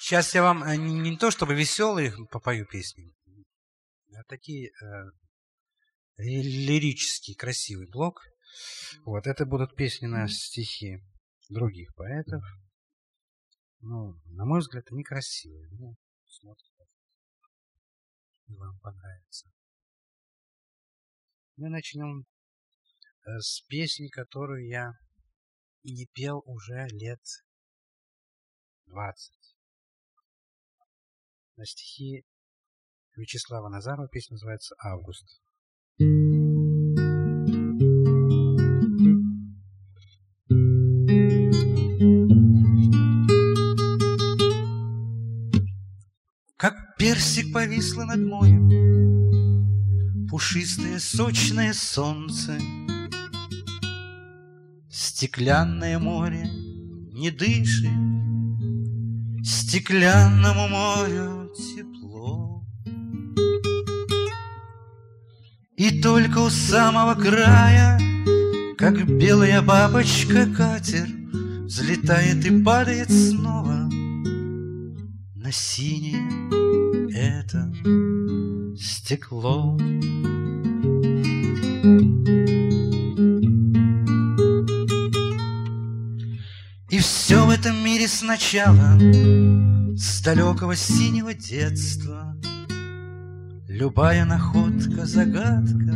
Сейчас я вам не то чтобы веселые попою песни, а такие лирический, красивый блок. Вот, это будут песни на стихи других поэтов. Ну, на мой взгляд, они красивые. Ну, смотрите, и вам понравится. Мы начнем с песни, которую я не пел уже лет 20. На стихи Вячеслава Назарова песня называется «Август». Как персик повисло над морем пушистое сочное солнце, стеклянное море не дышит, стеклянному морю тепло. И только у самого края, как белая бабочка, катер взлетает и падает снова на синее это стекло. И все в этом мире сначала, с далекого синего детства, любая находка — загадка,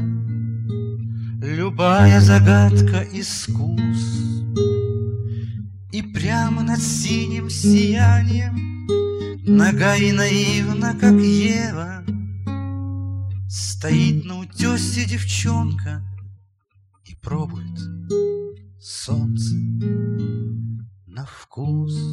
любая загадка — искус. И прямо над синим сиянием, нага и наивна, как Ева, стоит на утесе девчонка и пробует солнце на вкус.